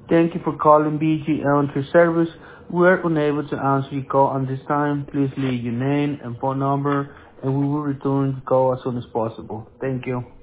Thank you for calling BG Elementary Service. We are unable to answer your call at this time. Please leave your name and phone number, and we will return the call as soon as possible. Thank you.